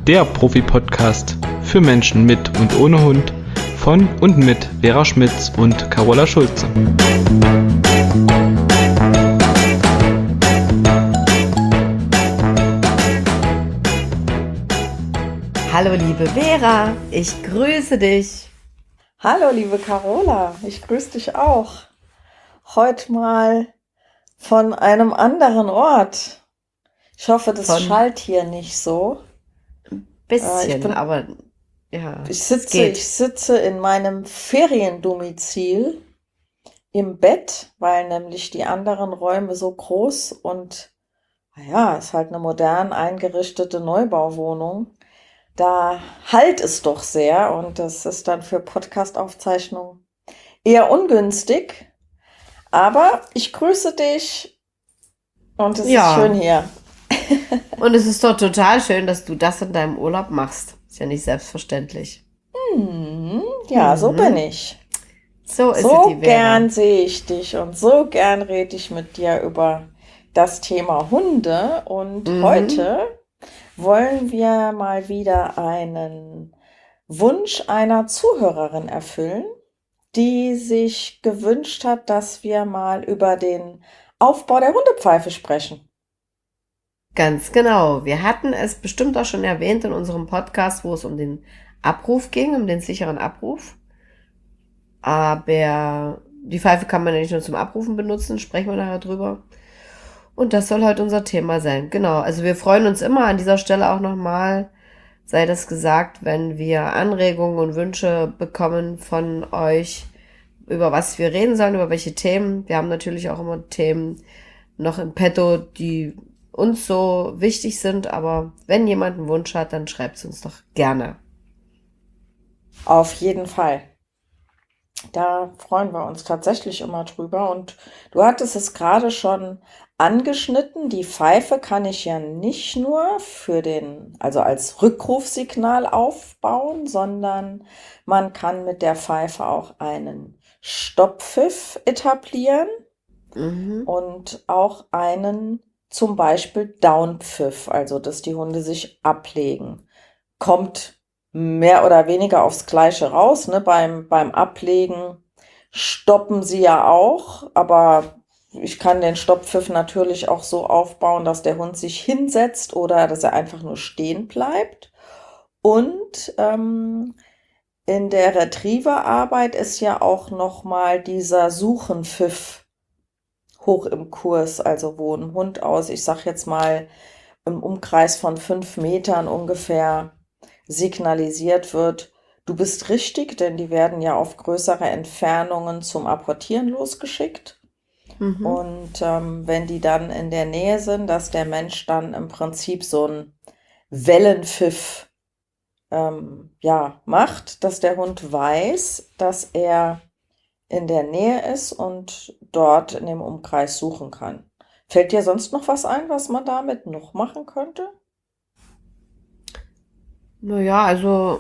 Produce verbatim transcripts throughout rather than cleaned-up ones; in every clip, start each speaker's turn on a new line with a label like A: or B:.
A: der Profi-Podcast für Menschen mit und ohne Hund von und mit Vera Schmitz und Carola Schulze.
B: Hallo liebe Vera, ich grüße dich.
C: Hallo liebe Carola, ich grüße dich auch. Heute mal von einem anderen Ort. Ich hoffe, das
B: Von
C: schallt hier nicht so.
B: bisschen,
C: Äh, ich bin,
B: aber ja,
C: ich
B: es
C: sitze,
B: geht.
C: ich sitze in meinem Feriendomizil im Bett, weil nämlich die anderen Räume so groß und naja, ist halt eine modern eingerichtete Neubauwohnung. Da hallt es doch sehr und das ist dann für Podcast-Aufzeichnungen eher ungünstig. Aber ich grüße dich und es ist schön
B: Ja,
C: hier.
B: und es ist doch total schön, dass du das in deinem Urlaub machst. Ist ja nicht selbstverständlich.
C: Hm, ja, so bin
B: Mhm.
C: ich.
B: So ist es
C: So
B: die
C: gern
B: Vera.
C: sehe ich dich und so gern rede ich mit dir über das Thema Hunde. Und
B: Mhm.
C: heute wollen wir mal wieder einen Wunsch einer Zuhörerin erfüllen, die sich gewünscht hat, dass wir mal über den Aufbau der Hundepfeife sprechen.
B: Ganz genau. Wir hatten es bestimmt auch schon erwähnt in unserem Podcast, wo es um den Abruf ging, um den sicheren Abruf. Aber die Pfeife kann man ja nicht nur zum Abrufen benutzen, sprechen wir nachher drüber. Und das soll heute unser Thema sein. Genau. Also wir freuen uns immer an dieser Stelle auch nochmal, sei das gesagt, wenn wir Anregungen und Wünsche bekommen von euch, über was wir reden sollen, über welche Themen. Wir haben natürlich auch immer Themen noch im Petto, die uns so wichtig sind. Aber wenn jemand einen Wunsch hat, dann schreibt es uns doch gerne.
C: Auf jeden Fall. Da freuen wir uns tatsächlich immer drüber. Und du hattest es gerade schon angeschnitten. Die Pfeife kann ich ja nicht nur für den, also als Rückrufsignal aufbauen, sondern man kann mit der Pfeife auch einen Stopppfiff etablieren
B: Mhm.
C: und auch einen zum Beispiel Downpfiff, also dass die Hunde sich ablegen. Kommt mehr oder weniger aufs Gleiche raus, ne? Beim, beim Ablegen stoppen sie ja auch, aber ich kann den Stopppfiff natürlich auch so aufbauen, dass der Hund sich hinsetzt oder dass er einfach nur stehen bleibt. Und ähm, in der Retrieverarbeit ist ja auch nochmal dieser Suchenpfiff hoch im Kurs, also wo ein Hund aus, ich sag jetzt mal, im Umkreis von fünf Metern ungefähr signalisiert wird, du bist richtig, denn die werden ja auf größere Entfernungen zum Apportieren losgeschickt.
B: Mhm.
C: Und ähm, wenn die dann in der Nähe sind, dass der Mensch dann im Prinzip so ein Wellenpfiff ähm, ja, macht, dass der Hund weiß, dass er in der Nähe ist und dort in dem Umkreis suchen kann. Fällt dir sonst noch was ein, was man damit noch machen könnte?
B: Naja, also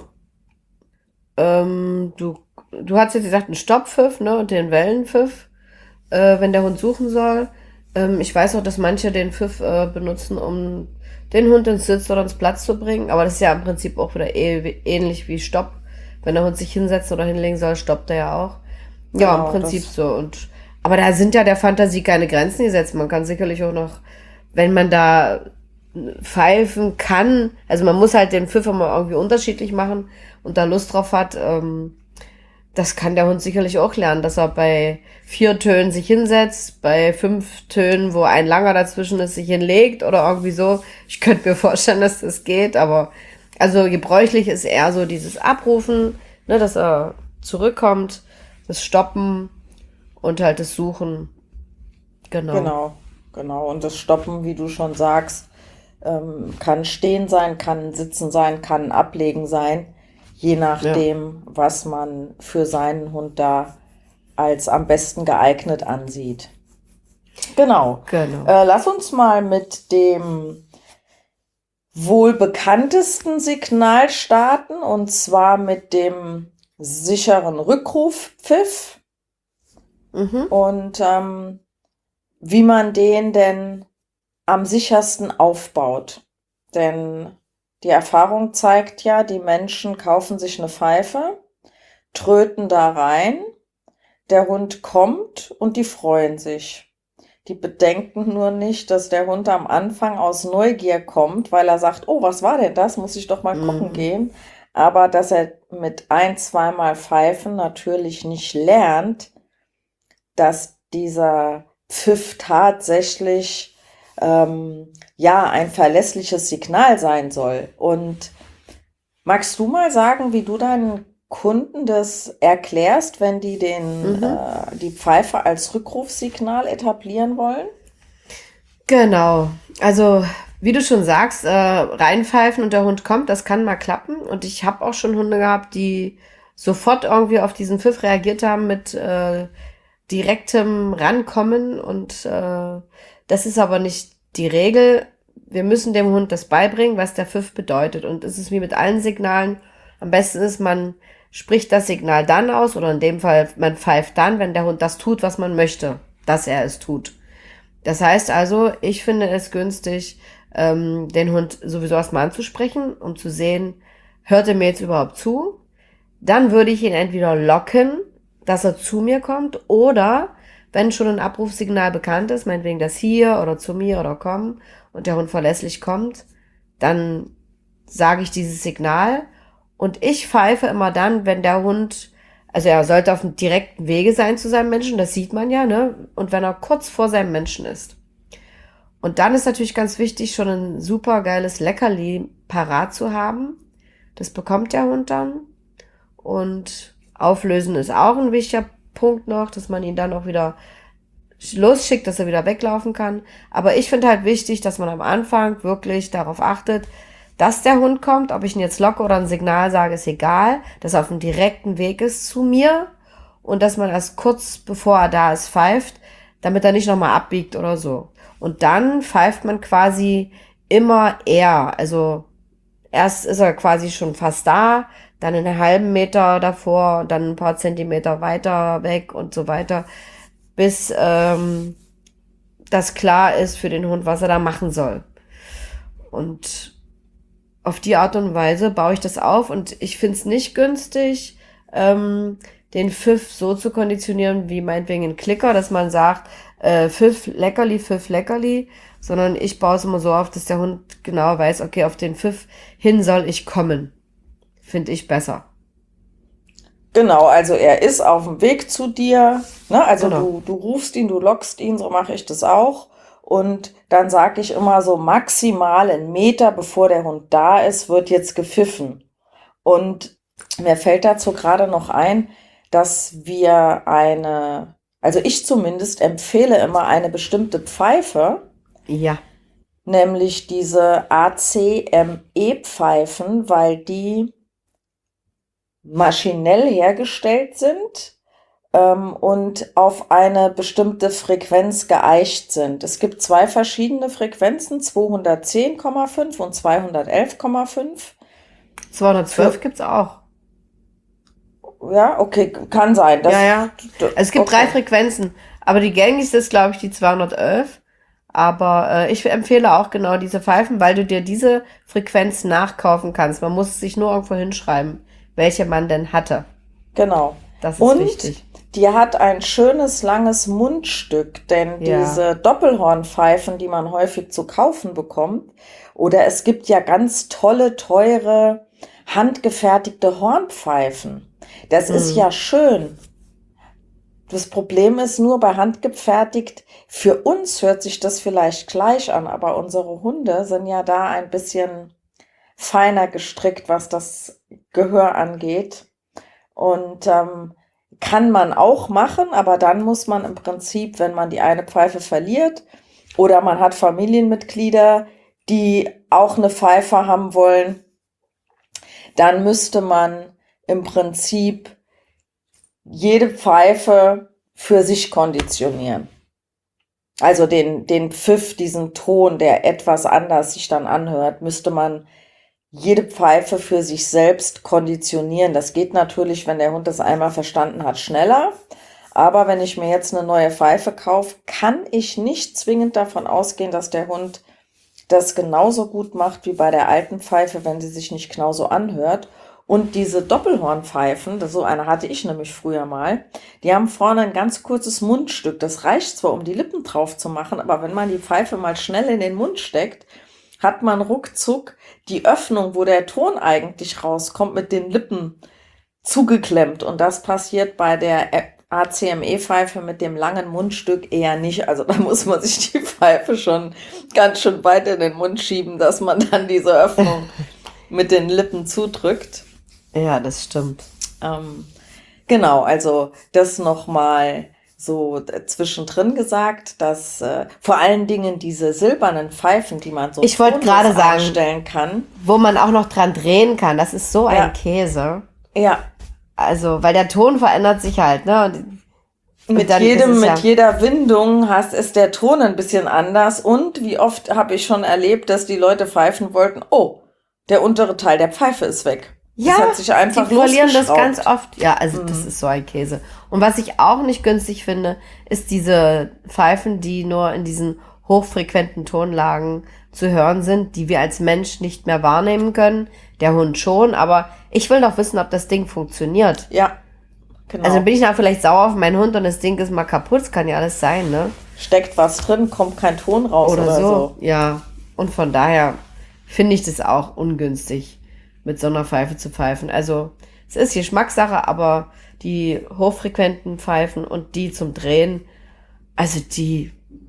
B: ähm, du, du hast jetzt gesagt, einen Stopppfiff, ne, und den Wellenpfiff, äh, wenn der Hund suchen soll. Ähm, ich weiß auch, dass manche den Pfiff äh, benutzen, um den Hund ins Sitz oder ins Platz zu bringen. Aber das ist ja im Prinzip auch wieder eh, ähnlich wie Stopp. Wenn der Hund sich hinsetzen oder hinlegen soll, stoppt er ja auch. Ja, im
C: Genau,
B: Prinzip
C: das.
B: so. Und aber da sind ja der Fantasie keine Grenzen gesetzt. Man kann sicherlich auch noch, wenn man da pfeifen kann, also man muss halt den Pfiff immer irgendwie unterschiedlich machen und da Lust drauf hat, ähm, das kann der Hund sicherlich auch lernen, dass er bei vier Tönen sich hinsetzt, bei fünf Tönen, wo ein langer dazwischen ist, sich hinlegt oder irgendwie so. Ich könnte mir vorstellen, dass das geht, aber also gebräuchlich ist eher so dieses Abrufen, ne, dass er zurückkommt, das Stoppen und halt das Suchen. Genau.
C: Genau, genau. Und das Stoppen, wie du schon sagst, ähm, kann stehen sein, kann sitzen sein, kann ablegen sein, je
B: Ja,
C: nachdem, was man für seinen Hund da als am besten geeignet ansieht. Genau.
B: genau.
C: Äh, lass uns mal mit dem wohl bekanntesten Signal starten, und zwar mit dem sicheren Rückrufpfiff.
B: Mhm.
C: Und ähm, wie man den denn am sichersten aufbaut. Denn Die Erfahrung zeigt ja, die Menschen kaufen sich eine Pfeife, tröten da rein, der Hund kommt und die freuen sich. Die bedenken nur nicht, dass der Hund am Anfang aus Neugier kommt, weil er sagt, oh, was war denn das? Muss ich doch mal gucken
B: Mhm.
C: gehen. Aber dass er mit ein-, zweimal Pfeifen natürlich nicht lernt, dass dieser Pfiff tatsächlich ähm, ja ein verlässliches Signal sein soll. Und magst du mal sagen, wie du deinen Kunden das erklärst, wenn die den
B: Mhm.
C: äh, die Pfeife als Rückrufsignal etablieren wollen?
B: Genau. Also, wie du schon sagst, äh, reinpfeifen und der Hund kommt, das kann mal klappen. Und ich habe auch schon Hunde gehabt, die sofort irgendwie auf diesen Pfiff reagiert haben mit äh, direktem Rankommen. Und äh, das ist aber nicht die Regel. Wir müssen dem Hund das beibringen, was der Pfiff bedeutet. Und es ist wie mit allen Signalen. Am besten ist, man spricht das Signal dann aus, oder in dem Fall, man pfeift dann, wenn der Hund das tut, was man möchte, dass er es tut. Das heißt also, ich finde es günstig, ähm, den Hund sowieso erstmal anzusprechen, um zu sehen, hört er mir jetzt überhaupt zu? Dann würde ich ihn entweder locken, dass er zu mir kommt, oder wenn schon ein Abrufsignal bekannt ist, meinetwegen das hier oder zu mir oder komm, und der Hund verlässlich kommt, dann sage ich dieses Signal und ich pfeife immer dann, wenn der Hund, also er sollte auf dem direkten Wege sein zu seinem Menschen, das sieht man ja, ne? Und wenn er kurz vor seinem Menschen ist. Und dann ist natürlich ganz wichtig, schon ein super geiles Leckerli parat zu haben. Das bekommt der Hund dann. Und auflösen ist auch ein wichtiger Punkt noch, dass man ihn dann auch wieder losschickt, dass er wieder weglaufen kann. Aber ich finde halt wichtig, dass man am Anfang wirklich darauf achtet, dass der Hund kommt. Ob ich ihn jetzt locke oder ein Signal sage, ist egal. Dass er auf dem direkten Weg ist zu mir und dass man erst kurz bevor er da ist pfeift, damit er nicht nochmal abbiegt oder so. Und dann pfeift man quasi immer eher. Also erst ist er quasi schon fast da, dann einen halben Meter davor, dann ein paar Zentimeter weiter weg und so weiter, bis ähm, das klar ist für den Hund, was er da machen soll. Und auf die Art und Weise baue ich das auf und ich finde es nicht günstig, ähm, den Pfiff so zu konditionieren wie meinetwegen ein Klicker, dass man sagt, äh, Pfiff, Leckerli, Pfiff, Leckerli, sondern ich baue es immer so auf, dass der Hund genau weiß, okay, auf den Pfiff hin soll ich kommen. Finde ich besser.
C: Genau, also er ist auf dem Weg zu dir, ne? Also
B: Genau.
C: du, du rufst ihn, du lockst ihn, so mache ich das auch. Und dann sage ich immer so maximal einen Meter, bevor der Hund da ist, wird jetzt gepfiffen. Und mir fällt dazu gerade noch ein, dass wir eine, also ich zumindest empfehle immer eine bestimmte Pfeife,
B: Ja.
C: nämlich diese A C M E-Pfeifen, weil die maschinell hergestellt sind ähm, und auf eine bestimmte Frequenz geeicht sind. Es gibt zwei verschiedene Frequenzen, zweihundertzehn Komma fünf und zweihundertelf Komma fünf.
B: zweihundertzwölf
C: Für-
B: gibt's auch.
C: Ja, okay, kann sein. Das,
B: Ja, ja.
C: d-
B: Es gibt
C: okay.
B: drei Frequenzen, aber die gängigste ist, glaube ich, die zweihundertelf. Aber äh, ich empfehle auch genau diese Pfeifen, weil du dir diese Frequenz nachkaufen kannst. Man muss sich nur irgendwo hinschreiben, welche man denn hatte.
C: Genau.
B: Das ist
C: Und
B: wichtig.
C: die hat ein schönes, langes Mundstück, denn
B: Ja.
C: diese Doppelhornpfeifen, die man häufig zu kaufen bekommt, oder es gibt ja ganz tolle, teure, handgefertigte Hornpfeifen. Das ist
B: Mhm.
C: ja schön. Das Problem ist nur bei handgefertigt, für uns hört sich das vielleicht gleich an, aber unsere Hunde sind ja da ein bisschen feiner gestrickt, was das Gehör angeht. Und ähm, kann man auch machen, aber dann muss man im Prinzip, wenn man die eine Pfeife verliert oder man hat Familienmitglieder, die auch eine Pfeife haben wollen, dann müsste man im Prinzip jede Pfeife für sich konditionieren. Also den, den Pfiff, diesen Ton, der etwas anders sich dann anhört, müsste man jede Pfeife für sich selbst konditionieren. Das geht natürlich, wenn der Hund das einmal verstanden hat, schneller. Aber wenn ich mir jetzt eine neue Pfeife kaufe, kann ich nicht zwingend davon ausgehen, dass der Hund das genauso gut macht wie bei der alten Pfeife, wenn sie sich nicht genauso anhört. Und diese Doppelhornpfeifen, das, so eine hatte ich nämlich früher mal, die haben vorne ein ganz kurzes Mundstück. Das reicht zwar, um die Lippen drauf zu machen, aber wenn man die Pfeife mal schnell in den Mund steckt, hat man ruckzuck die Öffnung, wo der Ton eigentlich rauskommt, mit den Lippen zugeklemmt. Und das passiert bei der A C M E-Pfeife mit dem langen Mundstück eher nicht. Also da muss man sich die Pfeife schon ganz schön weit in den Mund schieben, dass man dann diese Öffnung mit den Lippen zudrückt.
B: Ja, das stimmt.
C: Ähm, genau, also das nochmal so zwischendrin gesagt, dass äh, vor allen Dingen diese silbernen Pfeifen, die man so
B: Ich wollte gerade sagen,
C: einstellen kann,
B: wo man auch noch dran drehen kann, das ist so
C: Ja.
B: ein Käse.
C: ja,
B: Also, weil der Ton verändert sich halt, ne? Und, und
C: mit
B: dann ist
C: jedem,
B: es
C: mit
B: ja,
C: jeder Windung hast, ist der Ton ein bisschen anders. Und wie oft habe ich schon erlebt, dass die Leute pfeifen wollten, oh, der untere Teil der Pfeife ist weg.
B: ja,
C: das hat sich einfach
B: die verlieren das
C: losgeschraubt.
B: ganz oft. Ja, also
C: Mhm.
B: das ist so ein Käse. Und was ich auch nicht günstig finde, ist diese Pfeifen, die nur in diesen hochfrequenten Tonlagen zu hören sind, die wir als Mensch nicht mehr wahrnehmen können. Der Hund schon, aber ich will doch wissen, ob das Ding funktioniert.
C: Ja, genau.
B: Also bin ich dann vielleicht sauer auf meinen Hund und das Ding ist mal kaputt. Das kann ja alles sein, ne?
C: Steckt was drin, kommt kein Ton raus oder,
B: Oder, so.
C: so.
B: Ja. Und von daher finde ich das auch ungünstig, mit so einer Pfeife zu pfeifen. Also es ist Geschmackssache, aber die hochfrequenten Pfeifen und die zum Drehen, also die...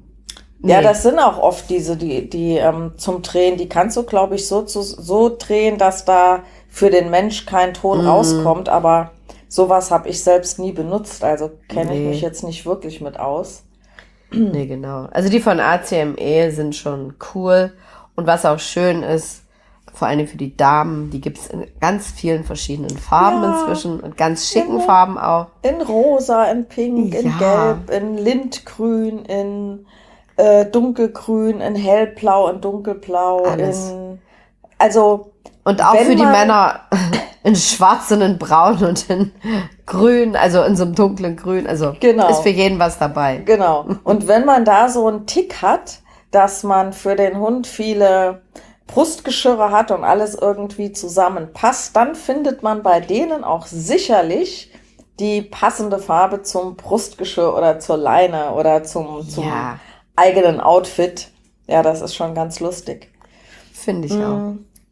C: Ja,
B: nee.
C: das sind auch oft diese, die, die ähm, zum Drehen, die kannst du, glaube ich, so, zu, so drehen, dass da für den Mensch kein Ton
B: Mhm.
C: rauskommt, aber sowas habe ich selbst nie benutzt, also kenne ich
B: Nee.
C: mich jetzt nicht wirklich mit aus.
B: Nee, genau. Also die von A C M E sind schon cool. Und was auch schön ist, vor allem für die Damen, die gibt es in ganz vielen verschiedenen Farben
C: Ja.
B: inzwischen und ganz schicken
C: Ja.
B: Farben auch.
C: In rosa, in pink, in
B: Ja.
C: gelb, in lindgrün, in äh, dunkelgrün, in hellblau, in dunkelblau,
B: Alles.
C: in, also,
B: Und auch
C: Wenn
B: für die
C: man-
B: Männer in schwarz und in braun und in grün, also in so einem dunklen Grün. Also
C: Genau.
B: ist für jeden was dabei.
C: genau. Und wenn man da so einen Tick hat, dass man für den Hund viele Brustgeschirre hat und alles irgendwie zusammenpasst, dann findet man bei denen auch sicherlich die passende Farbe zum Brustgeschirr oder zur Leine oder zum, zum
B: Ja,
C: eigenen Outfit. Ja, das ist schon ganz lustig.
B: finde ich auch.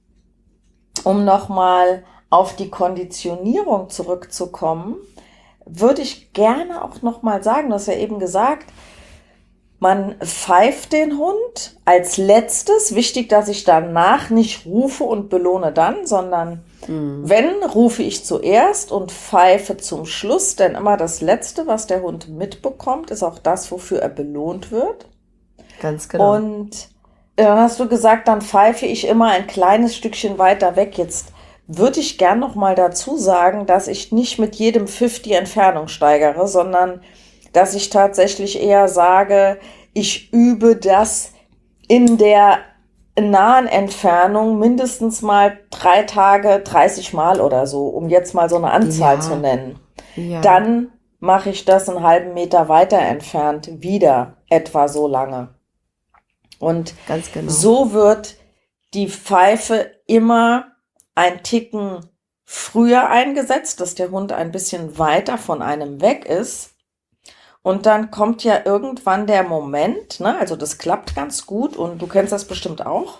C: Um nochmal auf die Konditionierung zurückzukommen, würde ich gerne auch nochmal sagen, du hast ja eben gesagt, man pfeift den Hund als letztes. Wichtig, dass ich danach nicht rufe und belohne dann, sondern wenn, rufe ich zuerst und pfeife zum Schluss, denn immer das Letzte, was der Hund mitbekommt, ist auch das, wofür er belohnt wird.
B: Ganz genau.
C: Und dann hast du gesagt, dann pfeife ich immer ein kleines Stückchen weiter weg. Jetzt würde ich gern noch mal dazu sagen, dass ich nicht mit jedem Pfiff die Entfernung steigere, sondern dass ich tatsächlich eher sage, ich übe das in der nahen Entfernung mindestens mal drei Tage, dreißig Mal oder so, um jetzt mal so eine Anzahl
B: Ja.
C: zu nennen.
B: ja.
C: Dann mache ich das einen halben Meter weiter entfernt wieder etwa so lange. Und
B: Ganz genau.
C: so wird die Pfeife immer ein Ticken früher eingesetzt, dass der Hund ein bisschen weiter von einem weg ist. Und dann kommt ja irgendwann der Moment, ne, also das klappt ganz gut und du kennst das bestimmt auch.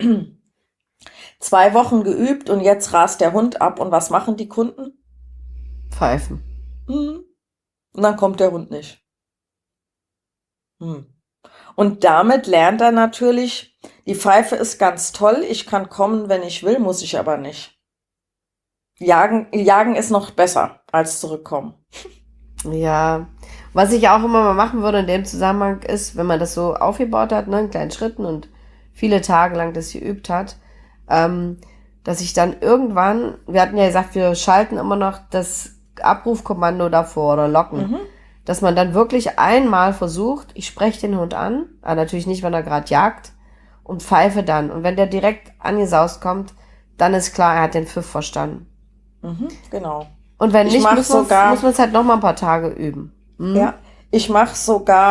C: Zwei Wochen geübt und jetzt rast der Hund ab und was machen die Kunden?
B: Pfeifen.
C: Hm. Und dann kommt der Hund nicht. Hm. Und damit lernt er natürlich, die Pfeife ist ganz toll, ich kann kommen, wenn ich will, muss ich aber nicht. Jagen, jagen ist noch besser als zurückkommen.
B: Ja, was ich auch immer mal machen würde in dem Zusammenhang ist, wenn man das so aufgebaut hat, ne, in kleinen Schritten und viele Tage lang das geübt hat, ähm, dass ich dann irgendwann, wir hatten ja gesagt, wir schalten immer noch das Abrufkommando davor oder locken,
C: Mhm.
B: dass man dann wirklich einmal versucht, ich spreche den Hund an, aber natürlich nicht, wenn er gerade jagt, und pfeife dann. Und wenn der direkt angesaust kommt, dann ist klar, er hat den Pfiff verstanden.
C: Mhm, genau.
B: Und wenn
C: Ich
B: nicht,
C: mach
B: muss man
C: sogar-
B: muss man es halt noch mal ein paar Tage üben. Mhm.
C: Ja, ich mache sogar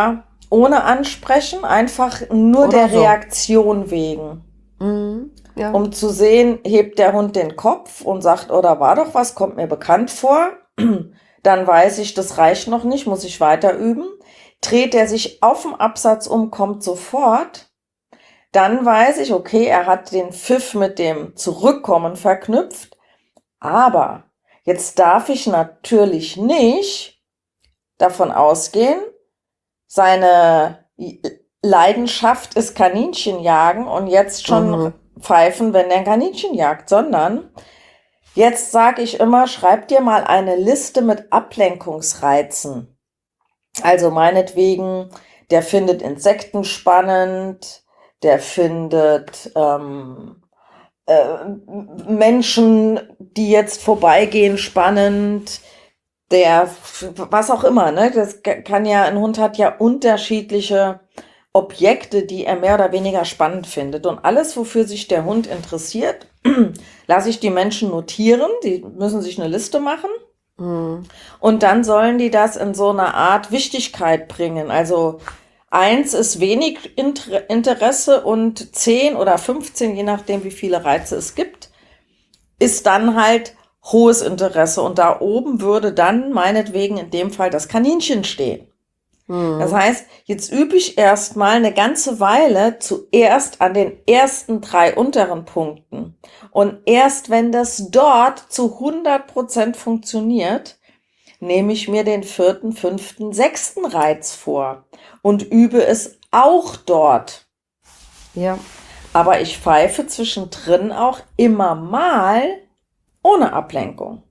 C: ohne ansprechen, einfach nur
B: Oder
C: der
B: so.
C: Reaktion wegen.
B: Mhm. Ja.
C: Um zu sehen, hebt der Hund den Kopf und sagt, oh, da war doch was, kommt mir bekannt vor. Dann weiß ich, das reicht noch nicht, muss ich weiter üben. Dreht er sich auf dem Absatz um, kommt sofort. Dann weiß ich, okay, er hat den Pfiff mit dem Zurückkommen verknüpft. Aber jetzt darf ich natürlich nicht davon ausgehen, seine Leidenschaft ist Kaninchenjagen und jetzt schon
B: Mhm.
C: pfeifen, wenn er ein Kaninchen jagt, sondern jetzt sage ich immer, schreib dir mal eine Liste mit Ablenkungsreizen. Also meinetwegen, der findet Insekten spannend, der findet ähm, äh, Menschen, die jetzt vorbeigehen, spannend, der, was auch immer, ne? Das kann ja, ein Hund hat ja unterschiedliche Objekte, die er mehr oder weniger spannend findet. Und alles, wofür sich der Hund interessiert, lasse ich die Menschen notieren. Die müssen sich eine Liste machen.
B: Mhm.
C: Und dann sollen die das in so eine Art Wichtigkeit bringen. Also eins ist wenig Inter- Interesse und zehn oder fünfzehn, je nachdem, wie viele Reize es gibt, ist dann halt hohes Interesse. Und da oben würde dann meinetwegen in dem Fall das Kaninchen stehen.
B: Mhm.
C: Das heißt, jetzt übe ich erstmal eine ganze Weile zuerst an den ersten drei unteren Punkten. Und erst wenn das dort zu hundert Prozent funktioniert, nehme ich mir den vierten, fünften, sechsten Reiz vor und übe es auch dort.
B: Ja.
C: Aber ich pfeife zwischendrin auch immer mal ohne Ablenkung.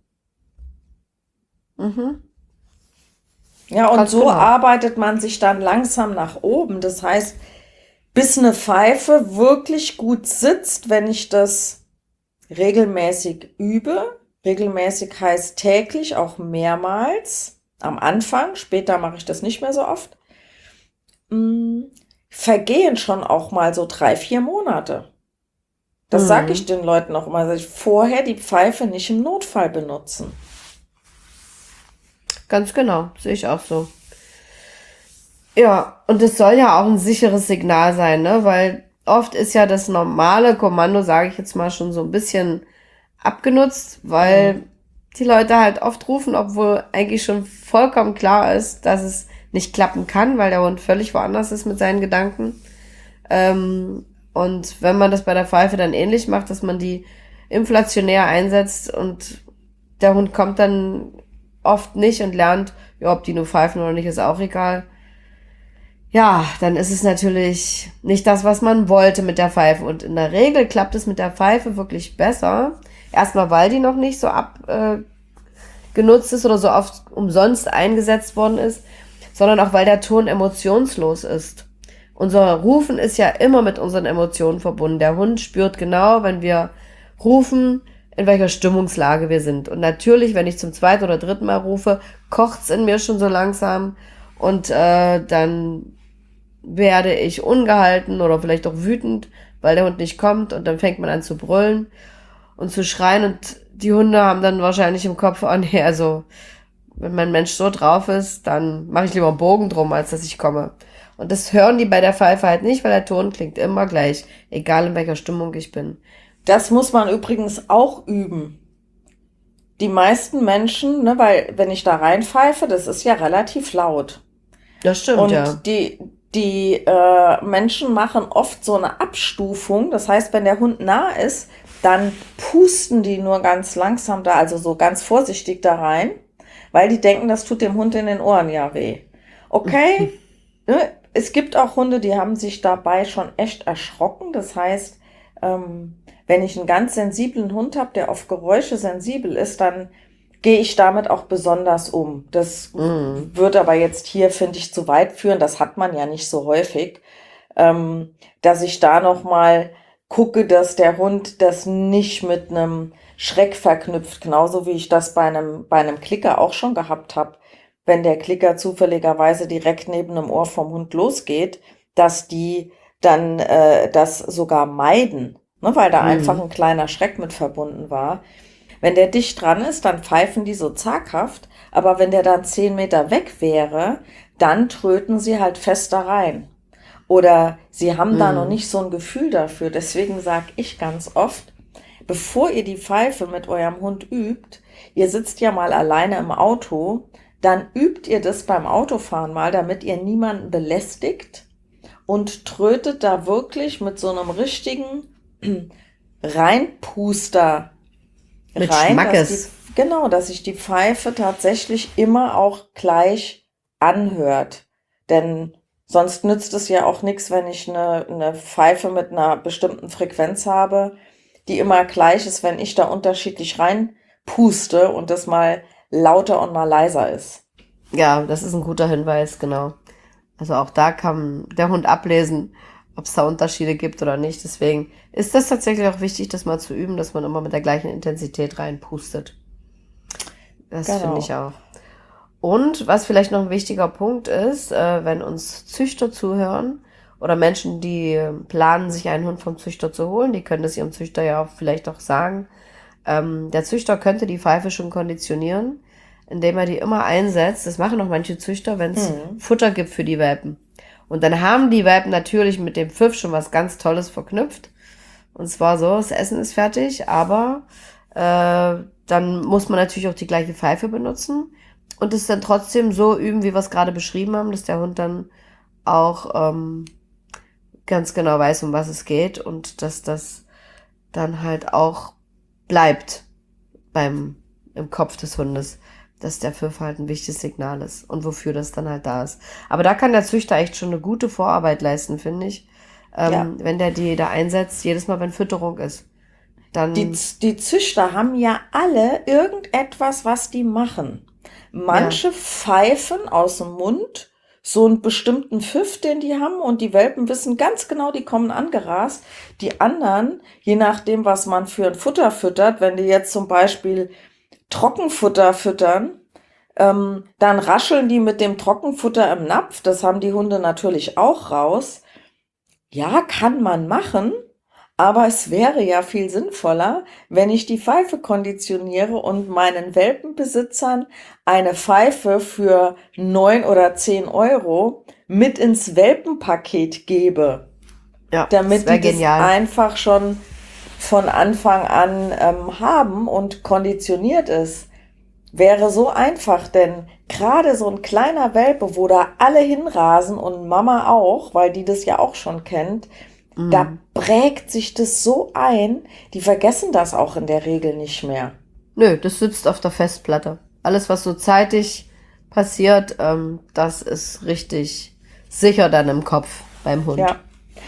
B: Mhm.
C: Ja, und
B: Ganz
C: so
B: genau.
C: arbeitet man sich dann langsam nach oben. Das heißt, bis eine Pfeife wirklich gut sitzt, wenn ich das regelmäßig übe. Regelmäßig heißt täglich, auch mehrmals am Anfang. Später mache ich das nicht mehr so oft. Mm, Vergehen schon auch mal so drei, vier Monate. Das
B: Mhm.
C: sage ich den Leuten auch immer. Sag ich, vorher die Pfeife nicht im Notfall benutzen.
B: Ganz genau, sehe ich auch so. Ja, und es soll ja auch ein sicheres Signal sein, ne? Weil oft ist ja das normale Kommando, sage ich jetzt mal, schon so ein bisschen abgenutzt, weil
C: Mhm.
B: die Leute halt oft rufen, obwohl eigentlich schon vollkommen klar ist, dass es nicht klappen kann, weil der Hund völlig woanders ist mit seinen Gedanken. Ähm, und wenn man das bei der Pfeife dann ähnlich macht, dass man die inflationär einsetzt und der Hund kommt dann oft nicht und lernt, ja, ob die nur pfeifen oder nicht, ist auch egal. Ja, dann ist es natürlich nicht das, was man wollte mit der Pfeife. Und in der Regel klappt es mit der Pfeife wirklich besser. Erstmal, weil die noch nicht so abgenutzt äh, genutzt ist oder so oft umsonst eingesetzt worden ist, sondern auch, weil der Ton emotionslos ist. Unser Rufen ist ja immer mit unseren Emotionen verbunden. Der Hund spürt genau, wenn wir rufen, in welcher Stimmungslage wir sind. Und natürlich, wenn ich zum zweiten oder dritten Mal rufe, kocht's in mir schon so langsam und äh, dann werde ich ungehalten oder vielleicht auch wütend, weil der Hund nicht kommt und dann fängt man an zu brüllen und zu schreien und die Hunde haben dann wahrscheinlich im Kopf, oh nee, also wenn mein Mensch so drauf ist, dann mache ich lieber einen Bogen drum, als dass ich komme. Und das hören die bei der Pfeife halt nicht, weil der Ton klingt immer gleich, egal in welcher Stimmung ich bin.
C: Das muss man übrigens auch üben. Die meisten Menschen, ne, weil wenn ich da reinpfeife, das ist ja relativ laut.
B: Das stimmt,
C: Und
B: ja.
C: die, die äh, Menschen machen oft so eine Abstufung. Das heißt, wenn der Hund nah ist, dann pusten die nur ganz langsam da, also so ganz vorsichtig da rein, weil die denken, das tut dem Hund in den Ohren ja weh. Okay, ne? Es gibt auch Hunde, die haben sich dabei schon echt erschrocken. Das heißt, ähm, wenn ich einen ganz sensiblen Hund habe, der auf Geräusche sensibel ist, dann gehe ich damit auch besonders um. Das
B: Mhm.
C: wird aber jetzt hier, finde ich, zu weit führen. Das hat man ja nicht so häufig, ähm, dass ich da noch mal gucke, dass der Hund das nicht mit einem Schreck verknüpft, genauso wie ich das bei einem, bei einem Klicker auch schon gehabt habe. Wenn der Klicker zufälligerweise direkt neben dem Ohr vom Hund losgeht, dass die dann äh, das sogar meiden, ne, weil da
B: Mhm.
C: einfach ein kleiner Schreck mit verbunden war. Wenn der dicht dran ist, dann pfeifen die so zaghaft, aber wenn der dann zehn Meter weg wäre, dann tröten sie halt fester rein. Oder sie haben da noch
B: Mhm.
C: nicht so ein Gefühl dafür. Deswegen sage ich ganz oft, bevor ihr die Pfeife mit eurem Hund übt, ihr sitzt ja mal alleine im Auto, dann übt ihr das beim Autofahren mal, damit ihr niemanden belästigt und trötet da wirklich mit so einem richtigen Reinpuster
B: Mit
C: rein, dass
B: Schmackes.
C: die, genau, dass sich die Pfeife tatsächlich immer auch gleich anhört. Denn sonst nützt es ja auch nichts, wenn ich eine, eine Pfeife mit einer bestimmten Frequenz habe, die immer gleich ist, wenn ich da unterschiedlich reinpuste und das mal lauter und mal leiser ist.
B: Ja, das ist ein guter Hinweis, genau. Also auch da kann der Hund ablesen, ob es da Unterschiede gibt oder nicht. Deswegen ist das tatsächlich auch wichtig, das mal zu üben, dass man immer mit der gleichen Intensität reinpustet. Das finde ich
C: Genau.
B: auch. Und was vielleicht noch ein wichtiger Punkt ist, äh, wenn uns Züchter zuhören oder Menschen, die äh, planen, sich einen Hund vom Züchter zu holen, die können das ihrem Züchter ja auch vielleicht auch sagen. Ähm, der Züchter könnte die Pfeife schon konditionieren, indem er die immer einsetzt. Das machen auch manche Züchter, wenn es
C: Mhm.
B: Futter gibt für die Welpen. Und dann haben die Welpen natürlich mit dem Pfiff schon was ganz Tolles verknüpft. Und zwar so, das Essen ist fertig, aber äh, dann muss man natürlich auch die gleiche Pfeife benutzen und es dann trotzdem so üben, wie wir es gerade beschrieben haben, dass der Hund dann auch ähm, ganz genau weiß, um was es geht und dass das dann halt auch bleibt beim im Kopf des Hundes, dass der Pfiff halt ein wichtiges Signal ist und wofür das dann halt da ist. Aber da kann der Züchter echt schon eine gute Vorarbeit leisten, finde ich.
C: Ja.
B: Ähm, wenn der die da einsetzt, jedes Mal, wenn Fütterung ist.
C: Die,
B: Dann,
C: Z- die Züchter haben ja alle irgendetwas, was die machen.
B: ja,
C: Manche pfeifen aus dem Mund so einen bestimmten Pfiff, den die haben, und die Welpen wissen ganz genau, die kommen angerast. Die anderen, je nachdem, was man für ein Futter füttert, wenn die jetzt zum Beispiel Trockenfutter füttern, ähm, dann rascheln die mit dem Trockenfutter im Napf. Das haben die Hunde natürlich auch raus. Ja, kann man machen, aber es wäre ja viel sinnvoller, wenn ich die Pfeife konditioniere und meinen Welpenbesitzern eine Pfeife für neun oder zehn Euro mit ins Welpenpaket gebe,
B: ja, das
C: damit
B: wäre
C: die das
B: genial.
C: einfach schon von Anfang an ähm, haben und konditioniert ist. Wäre so einfach, denn gerade so ein kleiner Welpe, wo da alle hinrasen und Mama auch, weil die das ja auch schon kennt, da
B: Mhm.
C: prägt sich das so ein, die vergessen das auch in der Regel nicht mehr.
B: Nö, das sitzt auf der Festplatte. Alles, was so zeitig passiert, ähm, das ist richtig sicher dann im Kopf beim Hund.
C: Ja. Und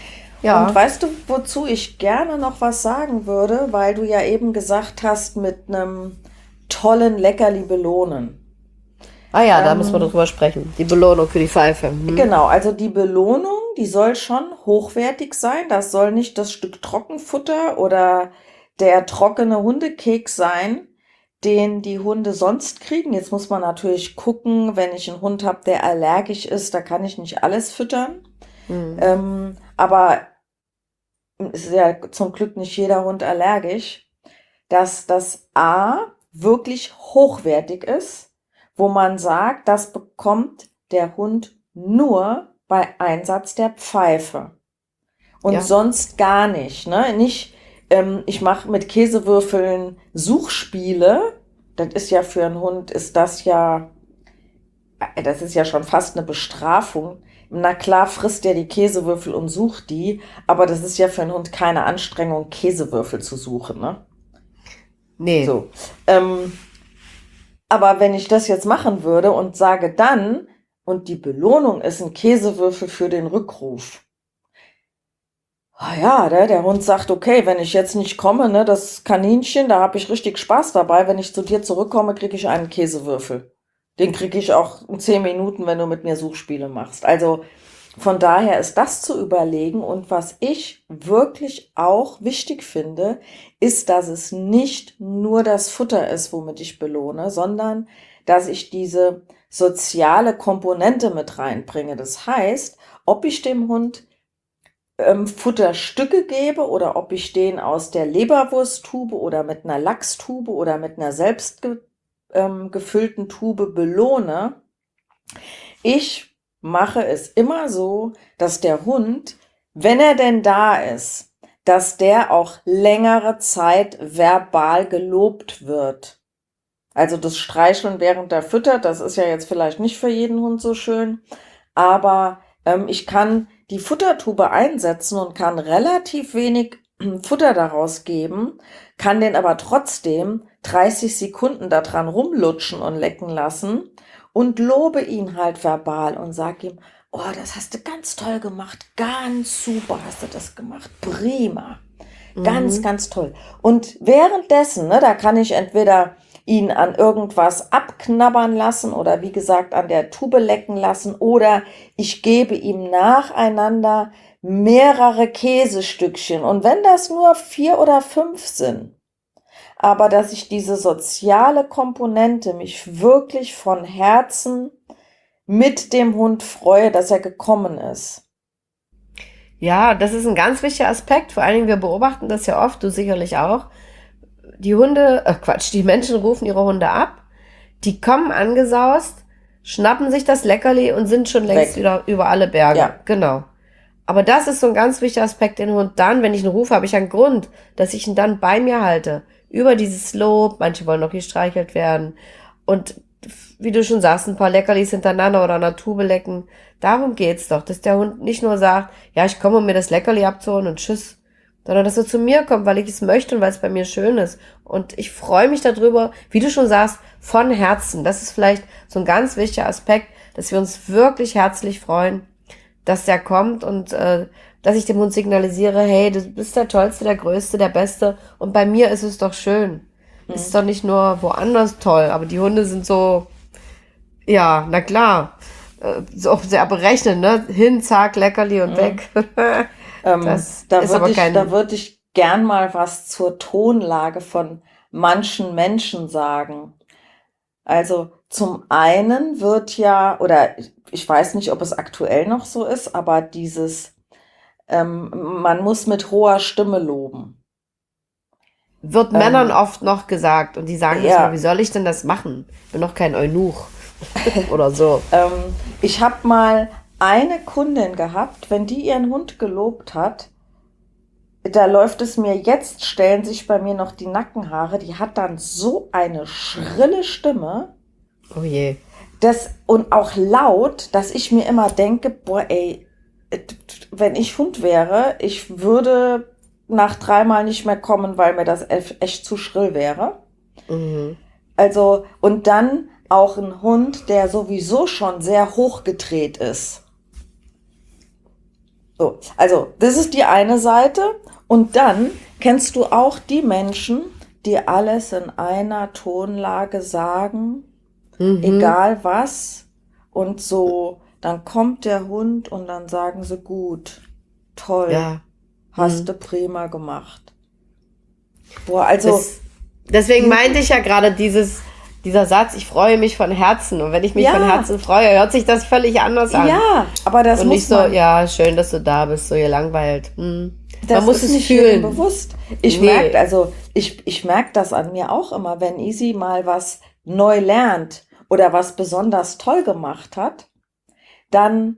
B: Ja,
C: weißt du, wozu ich gerne noch was sagen würde, weil du ja eben gesagt hast, mit einem tollen Leckerli belohnen.
B: ah ja, da müssen wir
C: Ähm,
B: drüber sprechen. Die Belohnung für die Pfeife. Mhm.
C: Genau, also die Belohnung, die soll schon hochwertig sein. Das soll nicht das Stück Trockenfutter oder der trockene Hundekeks sein, den die Hunde sonst kriegen. Jetzt muss man natürlich gucken, wenn ich einen Hund habe, der allergisch ist, da kann ich nicht alles füttern.
B: Mhm.
C: Ähm, aber es ist ja zum Glück nicht jeder Hund allergisch, dass das A wirklich hochwertig ist, wo man sagt, das bekommt der Hund nur bei Einsatz der Pfeife und
B: Ja,
C: sonst gar nicht. Ne? Nicht, ähm, ich mache mit Käsewürfeln Suchspiele. Das ist ja für einen Hund, ist das ja, äh, das ist ja schon fast eine Bestrafung. Na klar frisst er die Käsewürfel und sucht die, aber das ist ja für einen Hund keine Anstrengung, Käsewürfel zu suchen, ne?
B: nee.
C: So. Ähm, aber wenn ich das jetzt machen würde und sage dann, und die Belohnung ist ein Käsewürfel für den Rückruf. Ah ja, der, der Hund sagt, okay, wenn ich jetzt nicht komme, ne, das Kaninchen, da habe ich richtig Spaß dabei. Wenn ich zu dir zurückkomme, kriege ich einen Käsewürfel. Den kriege ich auch in zehn Minuten, wenn du mit mir Suchspiele machst. Also von daher ist das zu überlegen. Und was ich wirklich auch wichtig finde, ist, dass es nicht nur das Futter ist, womit ich belohne, sondern dass ich diese soziale Komponente mit reinbringe. Das heißt, ob ich dem Hund ähm, Futterstücke gebe oder ob ich den aus der Leberwursttube oder mit einer Lachstube oder mit einer selbst ge ähm, gefüllten Tube belohne. Ich mache es immer so, dass der Hund, wenn er denn da ist, dass der auch längere Zeit verbal gelobt wird. Also das Streicheln während er füttert, das ist ja jetzt vielleicht nicht für jeden Hund so schön, aber ähm, ich kann die Futtertube einsetzen und kann relativ wenig Futter daraus geben, kann den aber trotzdem dreißig Sekunden daran rumlutschen und lecken lassen und lobe ihn halt verbal und sag ihm, oh, das hast du ganz toll gemacht, ganz super hast du das gemacht, prima, ganz,
B: Mhm.
C: ganz toll. Und währenddessen, ne, da kann ich entweder ihn an irgendwas abknabbern lassen oder wie gesagt an der Tube lecken lassen oder ich gebe ihm nacheinander mehrere Käsestückchen und wenn das nur vier oder fünf sind, aber dass ich diese soziale Komponente mich wirklich von Herzen mit dem Hund freue, dass er gekommen ist.
B: Ja, das ist ein ganz wichtiger Aspekt. Vor allen Dingen, wir beobachten das ja oft, du sicherlich auch. Die Hunde, äh Quatsch, die Menschen rufen ihre Hunde ab, die kommen angesaust, schnappen sich das Leckerli und sind schon längst
C: Weg.
B: wieder über alle Berge.
C: Ja.
B: Genau. Aber das ist so ein ganz wichtiger Aspekt, den Hund dann, wenn ich ihn rufe, habe ich einen Grund, dass ich ihn dann bei mir halte. Über dieses Lob, manche wollen noch gestreichelt werden. Und wie du schon sagst, ein paar Leckerlis hintereinander oder an der Tube lecken. Darum geht's doch, dass der Hund nicht nur sagt, ja, ich komme, um mir das Leckerli abzuholen und tschüss, sondern dass er zu mir kommt, weil ich es möchte und weil es bei mir schön ist. Und ich freue mich darüber, wie du schon sagst, von Herzen. Das ist vielleicht so ein ganz wichtiger Aspekt, dass wir uns wirklich herzlich freuen, dass der kommt und äh, dass ich dem Hund signalisiere, hey, du bist der Tollste, der Größte, der Beste und bei mir ist es doch schön.
C: Mhm.
B: Es ist doch nicht nur woanders toll, aber die Hunde sind so, ja, na klar, äh, so sehr berechnet, ne? Hin, zack, Leckerli und
C: Mhm.
B: weg.
C: Ähm,
B: Das
C: da
B: ist
C: würde
B: aber
C: ich,
B: kein-
C: da würde ich gern mal was zur Tonlage von manchen Menschen sagen. Also zum einen wird ja, oder ich weiß nicht, ob es aktuell noch so ist, aber dieses, ähm, man muss mit hoher Stimme loben.
B: Wird
C: Ähm,
B: Männern oft noch gesagt und die sagen
C: ja.
B: ja. mal, wie soll ich denn das machen? Ich bin doch kein Eunuch oder so.
C: Ähm, ich habe mal eine Kundin gehabt, wenn die ihren Hund gelobt hat, da läuft es mir jetzt, stellen sich bei mir noch die Nackenhaare, die hat dann so eine schrille Stimme,
B: Oh je.
C: das, und auch laut, dass ich mir immer denke, boah, ey, wenn ich Hund wäre, ich würde nach dreimal nicht mehr kommen, weil mir das echt zu schrill wäre.
B: Mhm.
C: Also, und dann auch ein Hund, der sowieso schon sehr hochgedreht ist. So, also, das ist die eine Seite. Und dann kennst du auch die Menschen, die alles in einer Tonlage sagen,
B: Mhm.
C: egal was. Und so, dann kommt der Hund und dann sagen sie, gut, toll,
B: Ja.
C: hast
B: Mhm.
C: du prima gemacht. Boah, also,
B: Das, deswegen meinte ich ja gerade dieses, dieser Satz, ich freue mich von Herzen. Und wenn ich mich
C: Ja.
B: von Herzen freue, hört sich das völlig anders an.
C: ja, aber das
B: Und
C: muss
B: nicht so,
C: man,
B: ja, schön, dass du da bist, so gelangweilt. Hm.
C: das
B: Man muss
C: ist
B: es
C: nicht jedem
B: fühlen.
C: bewusst. Ich
B: Nee.
C: merke, also ich, ich merke das an mir auch immer, wenn Isi mal was neu lernt oder was besonders toll gemacht hat, dann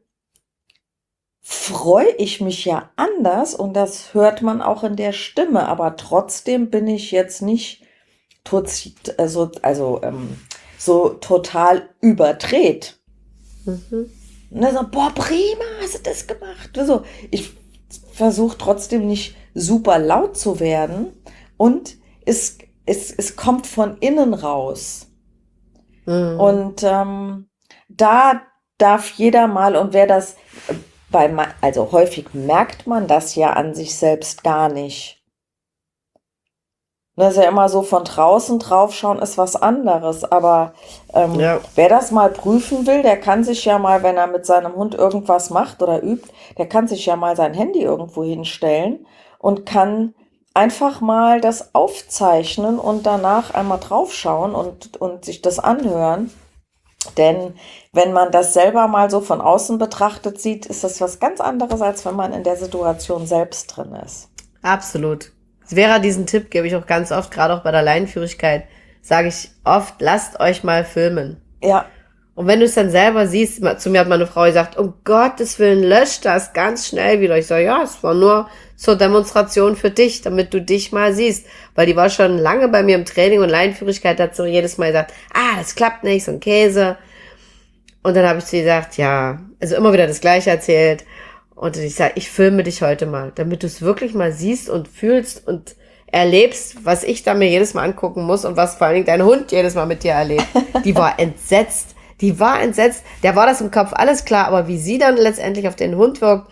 C: freue ich mich ja anders und das hört man auch in der Stimme, aber trotzdem bin ich jetzt nicht tot, also, also ähm, so total überdreht.
B: Mhm.
C: Und dann so, boah, prima, hast du das gemacht. So, ich versuche trotzdem nicht super laut zu werden und es, es, es kommt von innen raus.
B: Mhm.
C: Und ähm, da darf jeder mal, und wer das, äh, bei, ma- also häufig merkt man das ja an sich selbst gar nicht. Das ist ja immer so von draußen draufschauen ist was anderes, aber ähm,
B: Ja.
C: wer das mal prüfen will, der kann sich ja mal, wenn er mit seinem Hund irgendwas macht oder übt, der kann sich ja mal sein Handy irgendwo hinstellen und kann einfach mal das aufzeichnen und danach einmal draufschauen und, und sich das anhören. Denn wenn man das selber mal so von außen betrachtet sieht, ist das was ganz anderes, als wenn man in der Situation selbst drin ist.
B: Absolut. Vera, diesen Tipp gebe ich auch ganz oft, gerade auch bei der Leinenführigkeit, sage ich oft, lasst euch mal filmen.
C: Ja,
B: Und wenn du es dann selber siehst, ma- zu mir hat meine Frau gesagt, um Gottes Willen, lösch das ganz schnell wieder. Ich sage, ja, es war nur zur Demonstration für dich, damit du dich mal siehst. Weil die war schon lange bei mir im Training und Laienführigkeit, hat so jedes Mal gesagt, ah, das klappt nicht, so ein Käse. Und dann habe ich zu ihr gesagt, ja, also immer wieder das Gleiche erzählt. Und ich sage, ich filme dich heute mal, damit du es wirklich mal siehst und fühlst und erlebst, was ich da mir jedes Mal angucken muss und was vor allen Dingen dein Hund jedes Mal mit dir erlebt. Die war entsetzt. Die war entsetzt. Der war das im Kopf alles klar, aber wie sie dann letztendlich auf den Hund wirkt,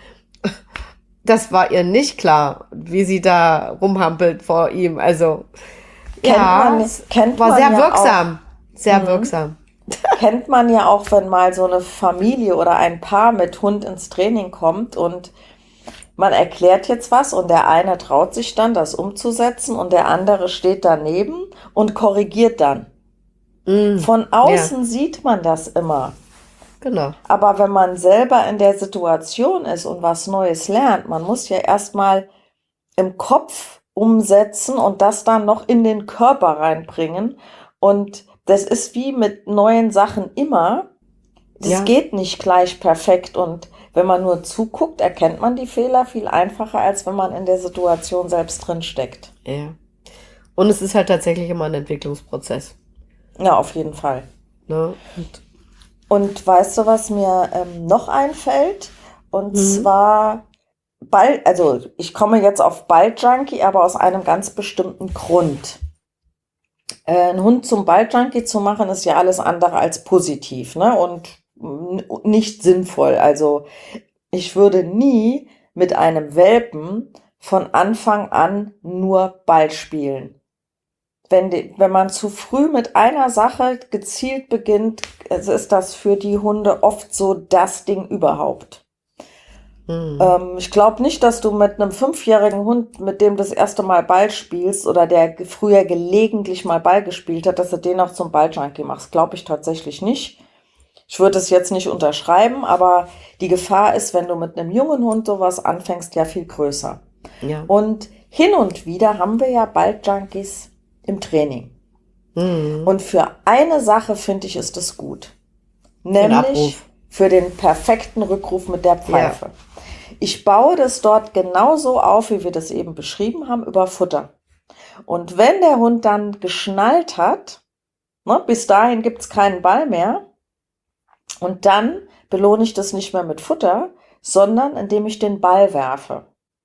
B: das war ihr nicht klar, wie sie da rumhampelt vor ihm. Also,
C: Kennt
B: ja,
C: man-
B: es
C: kennt
B: war
C: man
B: sehr
C: ja
B: wirksam. Sehr
C: Mhm.
B: wirksam.
C: Kennt man ja auch, wenn mal so eine Familie oder ein Paar mit Hund ins Training kommt und man erklärt jetzt was und der eine traut sich dann, das umzusetzen und der andere steht daneben und korrigiert dann.
B: Mm,
C: Von außen sieht man das immer.
B: genau.
C: Aber wenn man selber in der Situation ist und was Neues lernt, man muss ja erstmal im Kopf umsetzen und das dann noch in den Körper reinbringen. Und das ist wie mit neuen Sachen immer. Das
B: Ja.
C: geht nicht gleich perfekt. Und wenn man nur zuguckt, erkennt man die Fehler viel einfacher, als wenn man in der Situation selbst drin steckt.
B: Ja. Und es ist halt tatsächlich immer ein Entwicklungsprozess.
C: Ja, auf jeden Fall.
B: Ne? Und,
C: Und weißt du, was mir ähm, noch einfällt? Und
B: Mhm.
C: zwar Ball, also ich komme jetzt auf Balljunkie, aber aus einem ganz bestimmten Grund. Äh, einen Hund zum Balljunkie zu machen, ist ja alles andere als positiv, ne? Und n- nicht sinnvoll. Also ich würde nie mit einem Welpen von Anfang an nur Ball spielen. Wenn, die, wenn man zu früh mit einer Sache gezielt beginnt, also ist das für die Hunde oft so das Ding überhaupt.
B: mm,
C: Ähm, ich glaube nicht, dass du mit einem fünfjährigen Hund, mit dem das erste Mal Ball spielst oder der ge- früher gelegentlich mal Ball gespielt hat, dass du den auch zum Balljunkie machst. Glaube ich tatsächlich nicht. Ich würde es jetzt nicht unterschreiben, aber die Gefahr ist, wenn du mit einem jungen Hund sowas anfängst, ja viel größer.
B: ja.
C: Und hin und wieder haben wir ja Balljunkies im Training.
B: Mm,
C: Und für eine Sache finde ich, ist es gut.
B: den
C: Nämlich
B: Abruf.
C: für den perfekten Rückruf mit der Pfeife. Ich baue das dort genauso auf, wie wir das eben beschrieben haben, über Futter. Und wenn der Hund dann geschnallt hat, ne, bis dahin gibt es keinen Ball mehr, und dann belohne ich das nicht mehr mit Futter, sondern indem ich den Ball werfe.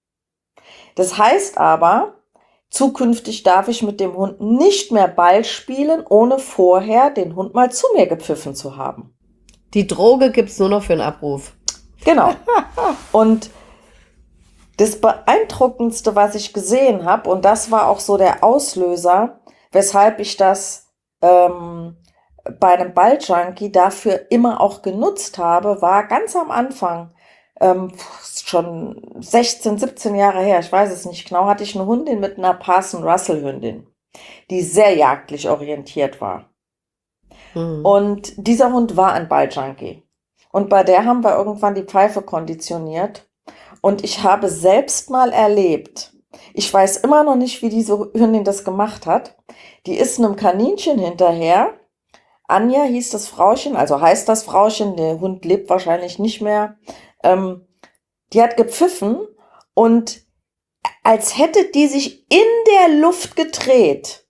C: Das heißt aber, zukünftig darf ich mit dem Hund nicht mehr Ball spielen, ohne vorher den Hund mal zu mir gepfiffen zu haben.
B: Die Droge gibt's nur noch für einen Abruf.
C: Genau. Und das Beeindruckendste, was ich gesehen habe, und das war auch so der Auslöser, weshalb ich das ähm, bei einem Balljunkie dafür immer auch genutzt habe, war ganz am Anfang, ähm, schon sechzehn, siebzehn Jahre her, ich weiß es nicht genau, hatte ich eine Hündin mit einer Parson Russell Hündin, die sehr jagdlich orientiert war.
B: Mm.
C: Und dieser Hund war ein Balljunkie. Und bei der haben wir irgendwann die Pfeife konditioniert. Und ich habe selbst mal erlebt, ich weiß immer noch nicht, wie diese Hündin das gemacht hat. Die ist einem Kaninchen hinterher. Anja hieß das Frauchen, also heißt das Frauchen, der Hund lebt wahrscheinlich nicht mehr. Ähm, die hat gepfiffen und als hätte die sich in der Luft gedreht.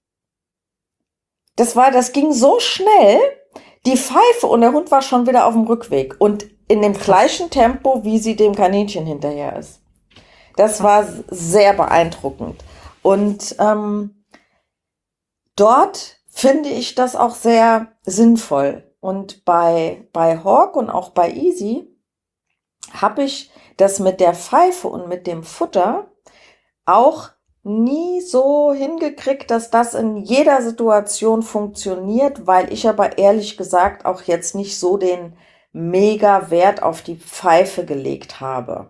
C: Das war, das ging so schnell, die Pfeife und der Hund war schon wieder auf dem Rückweg und in dem gleichen Tempo, wie sie dem Kaninchen hinterher ist. Das war sehr beeindruckend. Und ähm, dort finde ich das auch sehr sinnvoll. Und bei, bei Hawk und auch bei Easy habe ich das mit der Pfeife und mit dem Futter auch nie so hingekriegt, dass das in jeder Situation funktioniert, weil ich aber ehrlich gesagt auch jetzt nicht so den mega Wert auf die Pfeife gelegt habe.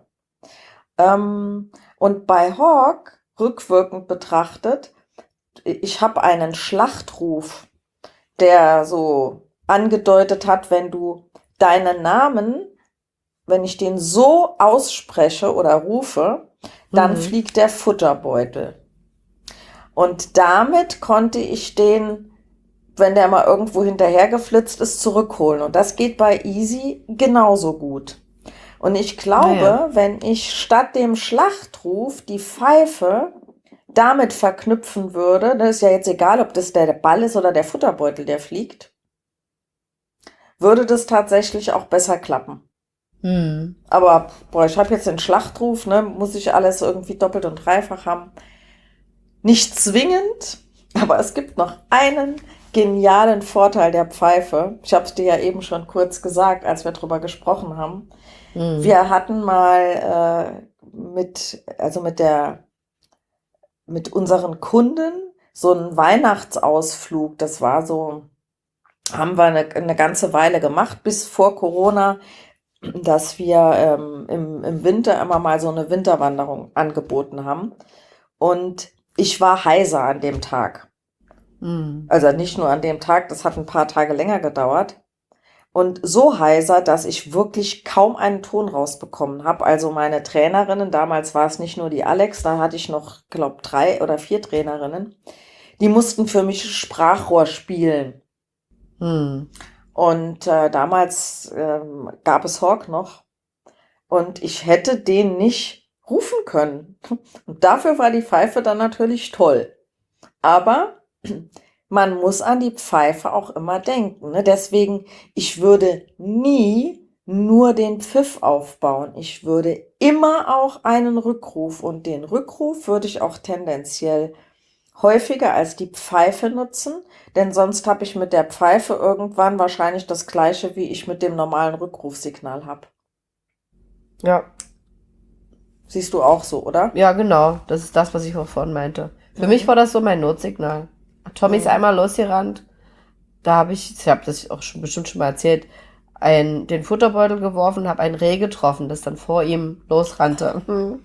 C: Ähm, und bei Hawk, rückwirkend betrachtet, ich habe einen Schlachtruf, der so angedeutet hat, wenn du deinen Namen, wenn ich den so ausspreche oder rufe, dann
B: Mhm.
C: fliegt der Futterbeutel. Und damit konnte ich den wenn der mal irgendwo hinterhergeflitzt ist, zurückholen. Und das geht bei Easy genauso gut. Und ich glaube,
B: Naja.
C: wenn ich statt dem Schlachtruf die Pfeife damit verknüpfen würde, das ist ja jetzt egal, ob das der Ball ist oder der Futterbeutel, der fliegt, würde das tatsächlich auch besser klappen.
B: Hm.
C: Aber boah, ich habe jetzt den Schlachtruf, ne, muss ich alles irgendwie doppelt und dreifach haben. Nicht zwingend, aber es gibt noch einen genialen Vorteil der Pfeife. Ich habe es dir ja eben schon kurz gesagt, als wir drüber gesprochen haben.
B: Hm.
C: Wir hatten mal äh, mit, also mit der, mit unseren Kunden so einen Weihnachtsausflug. Das war so, haben wir eine, eine ganze Weile gemacht, bis vor Corona, dass wir ähm, im, im Winter immer mal so eine Winterwanderung angeboten haben. Und ich war heiser an dem Tag.
B: Hm.
C: Also nicht nur an dem Tag, das hat ein paar Tage länger gedauert. Und so heiser, dass ich wirklich kaum einen Ton rausbekommen habe. Also meine Trainerinnen, damals war es nicht nur die Alex, da hatte ich noch, glaube drei oder vier Trainerinnen, die mussten für mich Sprachrohr spielen.
B: Hm.
C: Und äh, damals ähm, gab es Hawk noch und ich hätte den nicht rufen können. Und dafür war die Pfeife dann natürlich toll. Aber man muss an die Pfeife auch immer denken. Ne? Deswegen, ich würde nie nur den Pfiff aufbauen. Ich würde immer auch einen Rückruf und den Rückruf würde ich auch tendenziell häufiger als die Pfeife nutzen, denn sonst habe ich mit der Pfeife irgendwann wahrscheinlich das gleiche, wie ich mit dem normalen Rückrufsignal habe.
B: Ja.
C: Siehst du auch so, oder?
B: Ja, genau. Das ist das, was ich auch vorhin meinte. Für
C: Mhm.
B: mich war das so mein Notsignal. Tommy ist
C: Mhm.
B: einmal losgerannt. Da habe ich, ich habe das auch schon bestimmt schon mal erzählt, ein, den Futterbeutel geworfen, habe ein Reh getroffen, das dann vor ihm losrannte.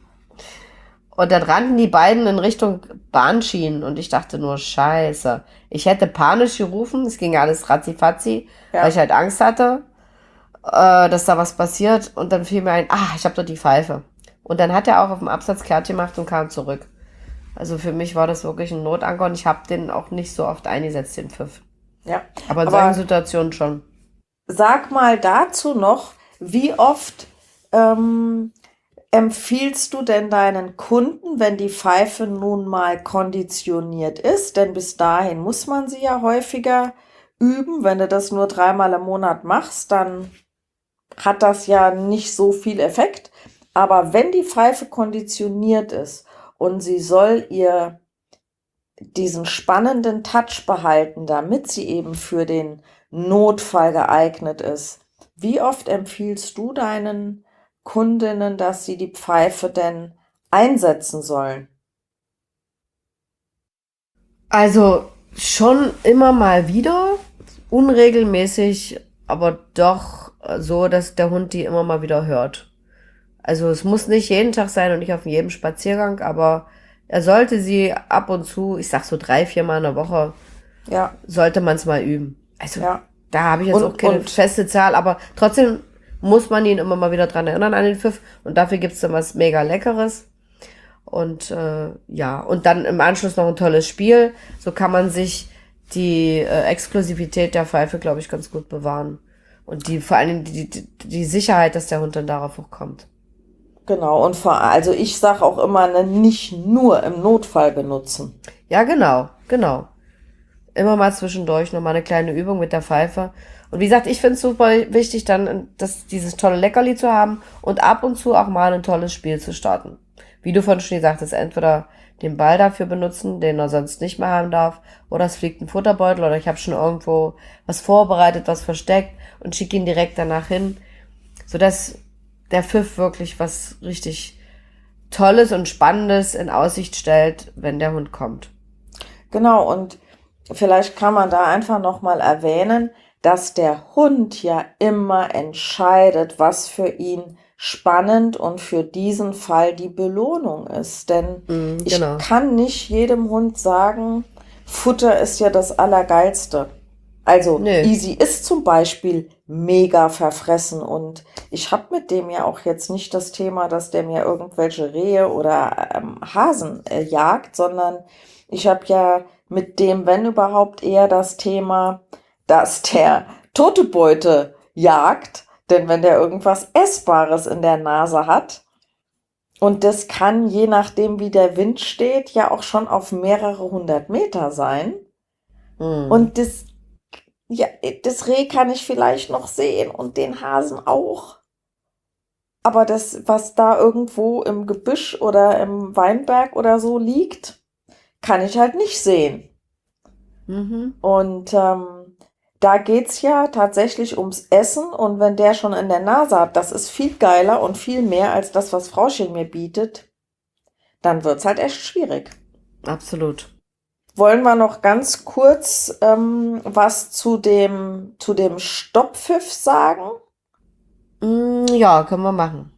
B: Und dann rannten die beiden in Richtung Bahnschienen und ich dachte nur, scheiße. Ich hätte panisch gerufen, es ging alles ratzifatzi,
C: Ja.
B: weil ich halt Angst hatte, äh, dass da was passiert. Und dann fiel mir ein, ah, ich habe doch die Pfeife. Und dann hat er auch auf dem Absatz kehrt gemacht und kam zurück. Also für mich war das wirklich ein Notanker und ich habe den auch nicht so oft eingesetzt, den Pfiff.
C: Ja.
B: Aber in
C: Aber
B: solchen Situationen schon.
C: sag mal dazu noch, wie oft ähm, empfiehlst du denn deinen Kunden, wenn die Pfeife nun mal konditioniert ist? Denn bis dahin muss man sie ja häufiger üben. Wenn du das nur dreimal im Monat machst, dann hat das ja nicht so viel Effekt. Aber wenn die Pfeife konditioniert ist und sie soll ihr diesen spannenden Touch behalten, damit sie eben für den Notfall geeignet ist, wie oft empfiehlst du deinen Kundinnen, dass sie die Pfeife denn einsetzen sollen?
B: Also schon immer mal wieder, unregelmäßig, aber doch so, dass der Hund die immer mal wieder hört. Also es muss nicht jeden Tag sein und nicht auf jedem Spaziergang, aber er sollte sie ab und zu, ich sag so drei, vier Mal in der Woche,
C: Ja,
B: sollte man es mal üben. Also
C: ja.
B: da habe ich jetzt
C: Und-
B: auch keine
C: und-
B: feste Zahl, aber trotzdem muss man ihn immer mal wieder dran erinnern an den Pfiff und dafür gibt's dann was mega Leckeres. Und äh, ja, und dann im Anschluss noch ein tolles Spiel. So kann man sich die äh, Exklusivität der Pfeife, glaube ich, ganz gut bewahren. Und die vor allem die, die, die Sicherheit, dass der Hund dann darauf auch kommt.
C: Genau, und vor, also ich sage auch immer, ne, nicht nur im Notfall benutzen.
B: Ja, genau, genau. Immer mal zwischendurch nochmal eine kleine Übung mit der Pfeife. Und wie gesagt, ich finde es super wichtig, dann das, dieses tolle Leckerli zu haben und ab und zu auch mal ein tolles Spiel zu starten. Wie du vorhin schon gesagt hast, entweder den Ball dafür benutzen, den er sonst nicht mehr haben darf, oder es fliegt ein Futterbeutel oder ich habe schon irgendwo was vorbereitet, was versteckt und schicke ihn direkt danach hin, sodass der Pfiff wirklich was richtig Tolles und Spannendes in Aussicht stellt, wenn der Hund kommt.
C: Genau, und vielleicht kann man da einfach nochmal erwähnen, dass der Hund ja immer entscheidet, was für ihn spannend und für diesen Fall die Belohnung ist. Denn
B: Mhm,
C: ich
B: genau.
C: kann nicht jedem Hund sagen, Futter ist ja das Allergeilste. Also
B: Nö.
C: Easy ist zum Beispiel mega verfressen und ich habe mit dem ja auch jetzt nicht das Thema, dass der mir irgendwelche Rehe oder ähm, Hasen äh, jagt, sondern ich habe ja mit dem, wenn überhaupt, eher das Thema, dass der tote Beute jagt. Denn wenn der irgendwas Essbares in der Nase hat, und das kann, je nachdem wie der Wind steht, ja auch schon auf mehrere hundert Meter sein.
B: Hm.
C: Und das, ja, das Reh kann ich vielleicht noch sehen und den Hasen auch. Aber das, was da irgendwo im Gebüsch oder im Weinberg oder so liegt, kann ich halt nicht sehen.
B: Mhm.
C: Und ähm, da geht's ja tatsächlich ums Essen. Und wenn der schon in der Nase hat, das ist viel geiler und viel mehr als das, was Frauchen mir bietet, dann wird's halt echt schwierig.
B: Absolut.
C: Wollen wir noch ganz kurz ähm, was zu dem, zu dem Stopppfiff sagen?
B: Mm, ja, können wir machen.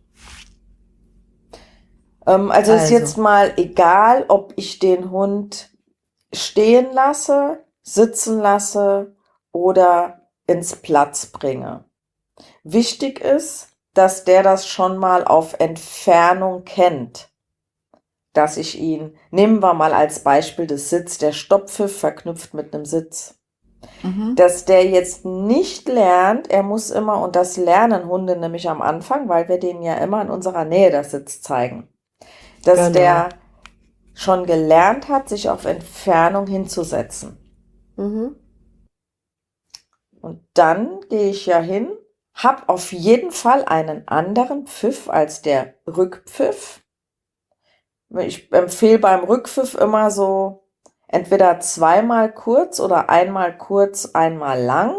C: Ähm, also ist
B: Also.
C: jetzt mal egal, ob ich den Hund stehen lasse, sitzen lasse oder ins Platz bringe. Wichtig ist, dass der das schon mal auf Entfernung kennt. Dass ich ihn, nehmen wir mal als Beispiel des Sitz, der Stopppfiff verknüpft mit einem Sitz.
B: Mhm.
C: Dass der jetzt nicht lernt, er muss immer, und das lernen Hunde nämlich am Anfang, weil wir denen ja immer in unserer Nähe das Sitz zeigen, dass
B: Genau.
C: der schon gelernt hat, sich auf Entfernung hinzusetzen.
B: Mhm.
C: Und dann gehe ich ja hin, habe auf jeden Fall einen anderen Pfiff als der Rückpfiff. Ich empfehle beim Rückpfiff immer so entweder zweimal kurz oder einmal kurz, einmal lang.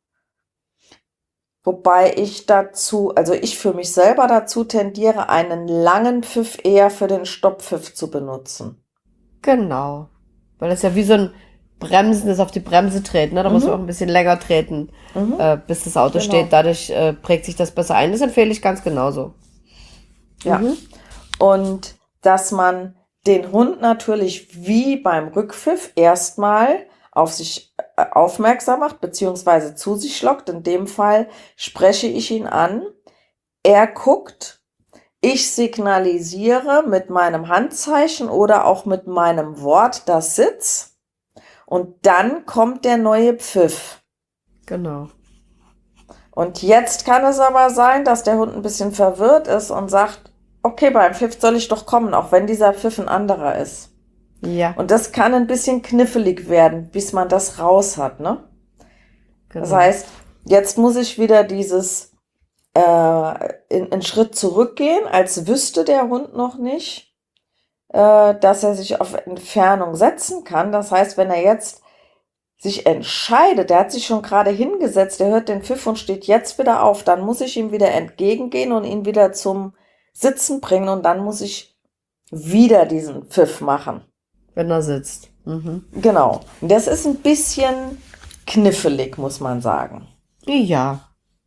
C: Wobei ich dazu, also ich für mich selber dazu tendiere, einen langen Pfiff eher für den Stopppfiff zu benutzen.
B: Genau. Weil das ja wie so ein Bremsen ist, auf die Bremse treten, ne? Da muss man auch ein bisschen länger treten,
C: Mhm.
B: äh, bis das Auto
C: Genau.
B: steht. Dadurch äh, prägt sich das besser ein. Das empfehle ich ganz genauso.
C: Ja.
B: Mhm.
C: Und dass man den Hund natürlich wie beim Rückpfiff erstmal auf sich äh, aufmerksam macht, beziehungsweise zu sich lockt. In dem Fall spreche ich ihn an. Er guckt. Ich signalisiere mit meinem Handzeichen oder auch mit meinem Wort das Sitz. Und dann kommt der neue Pfiff.
B: Genau.
C: Und jetzt kann es aber sein, dass der Hund ein bisschen verwirrt ist und sagt, okay, beim Pfiff soll ich doch kommen, auch wenn dieser Pfiff ein anderer ist.
B: Ja,
C: Und das kann ein bisschen knifflig werden, bis man das raus hat, ne?
B: genau.
C: Das heißt, jetzt muss ich wieder dieses äh, in, in Schritt zurückgehen, als wüsste der Hund noch nicht, äh, dass er sich auf Entfernung setzen kann. Das heißt, wenn er jetzt sich entscheidet, der hat sich schon gerade hingesetzt, der hört den Pfiff und steht jetzt wieder auf, dann muss ich ihm wieder entgegengehen und ihn wieder zum Sitzen bringen und dann muss ich wieder diesen Pfiff machen.
B: Wenn er sitzt. Mhm.
C: Genau. Das ist ein bisschen knifflig, muss man sagen.
B: Ja.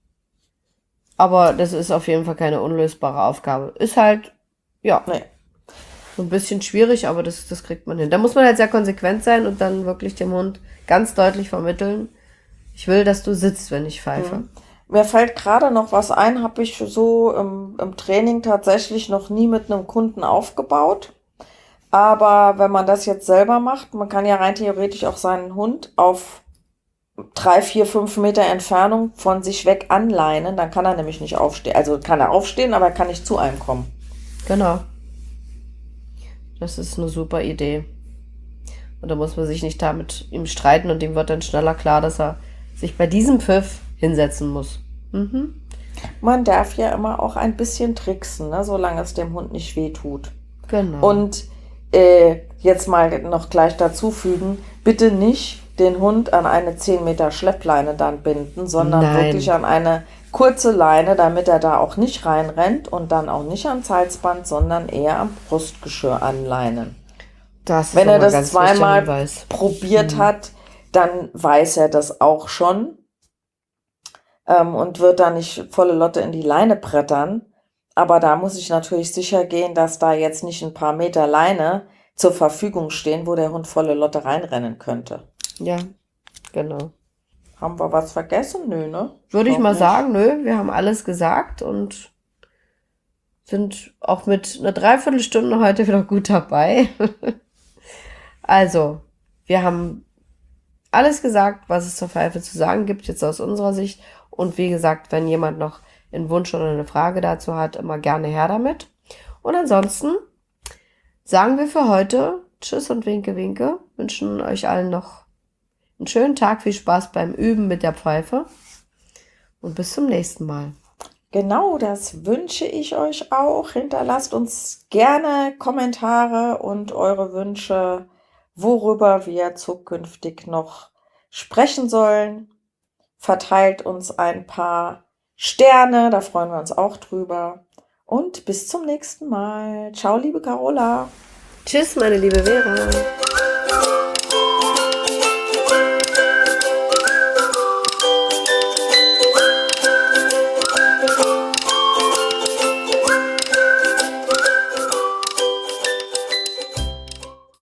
B: Aber das ist auf jeden Fall keine unlösbare Aufgabe. Ist halt, ja,
C: Nee.
B: so ein bisschen schwierig, aber das, das kriegt man hin. Da muss man halt sehr konsequent sein und dann wirklich dem Hund ganz deutlich vermitteln, ich will, dass du sitzt, wenn ich pfeife.
C: Mhm. Mir fällt gerade noch was ein, habe ich so im, im Training tatsächlich noch nie mit einem Kunden aufgebaut. Aber wenn man das jetzt selber macht, man kann ja rein theoretisch auch seinen Hund auf drei, vier, fünf Meter Entfernung von sich weg anleinen, dann kann er nämlich nicht aufstehen. Also kann er aufstehen, aber er kann nicht zu einem kommen.
B: Genau. Das ist eine super Idee. Und da muss man sich nicht da mit ihm streiten und ihm wird dann schneller klar, dass er sich bei diesem Pfiff hinsetzen muss. Mhm.
C: Man darf ja immer auch ein bisschen tricksen, ne, solange es dem Hund nicht weh tut.
B: Genau.
C: Und äh, jetzt mal noch gleich dazu fügen, bitte nicht den Hund an eine zehn Meter Schleppleine dann binden, sondern
B: Nein.
C: wirklich an eine kurze Leine, damit er da auch nicht reinrennt und dann auch nicht ans Halsband, sondern eher am Brustgeschirr anleinen.
B: das
C: Wenn
B: ist
C: er
B: aber
C: das
B: ganz wichtiger
C: zweimal
B: Hinweis.
C: probiert
B: Mhm.
C: hat, dann weiß er das auch schon ähm, und wird da nicht volle Lotte in die Leine brettern. Aber da muss ich natürlich sicher gehen, dass da jetzt nicht ein paar Meter Leine zur Verfügung stehen, wo der Hund volle Lotte reinrennen könnte.
B: Ja, genau.
C: Haben wir was vergessen? Nö, ne?
B: Würde ich
C: Glaub
B: mal
C: nicht.
B: sagen, nö, wir haben alles gesagt und sind auch mit einer Dreiviertelstunde heute wieder gut dabei. Also, Wir haben alles gesagt, was es zur Pfeife zu sagen gibt, jetzt aus unserer Sicht. Und wie gesagt, wenn jemand noch einen Wunsch oder eine Frage dazu hat, immer gerne her damit. Und ansonsten sagen wir für heute Tschüss und Winke, Winke. Wünschen euch allen noch einen schönen Tag, viel Spaß beim Üben mit der Pfeife. Und bis zum nächsten Mal.
C: Genau, das wünsche ich euch auch. Hinterlasst uns gerne Kommentare und eure Wünsche, worüber wir zukünftig noch sprechen sollen. Verteilt uns ein paar Sterne, da freuen wir uns auch drüber. Und bis zum nächsten Mal. Ciao, liebe Carola.
B: Tschüss, meine liebe Vera.